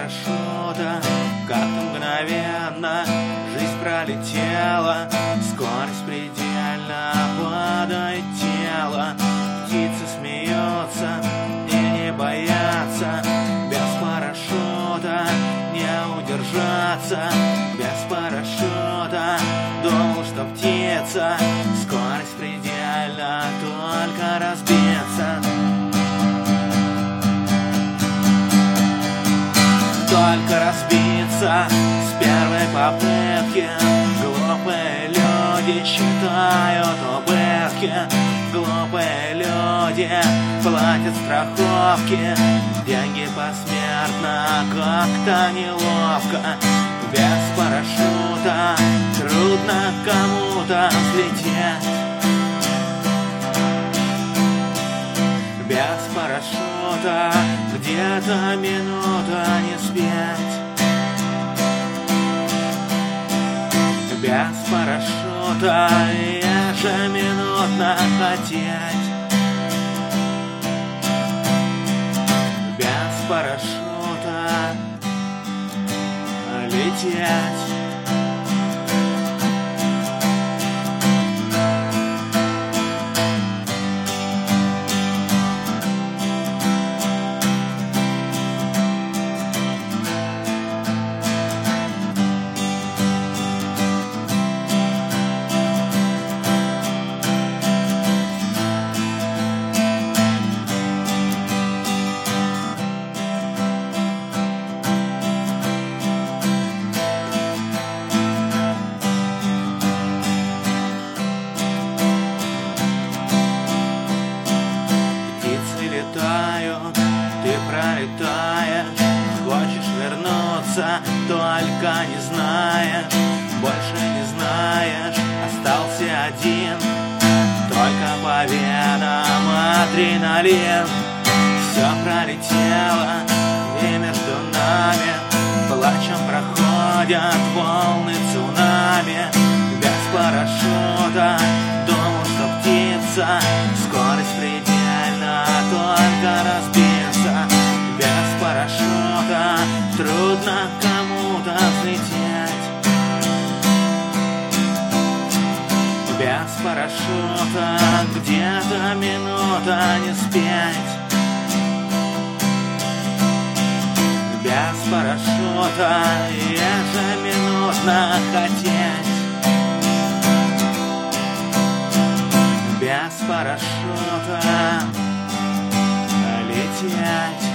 парашюта, как-то мгновенно жизнь пролетела, скорость предельно падает тело, птицы смеются и не боятся, без парашюта не удержаться, без парашюта думал, что птица, скорость предельно, только разбиться. Только разбиться с первой попытки. Глупые люди считают убытки. Глупые люди платят страховки. Деньги посмертно, как-то неловко. Без парашюта трудно кому-то взлететь. Без парашюта где-то минута не спеть. Без парашюта ежеминутно хотеть. Без парашюта лететь. Ты пролетаешь, хочешь вернуться, только не знаешь, больше не знаешь, остался один. Только по венам адреналин. Все пролетело, и между нами плачем проходят волны цунами. Без парашюта думал, что птица, скорость предельна, только разбиться. Без парашюта трудно кому-то взлететь. Без парашюта где-то минута не спеть. Без парашюта ежеминутно хотеть. Без парашюта лететь.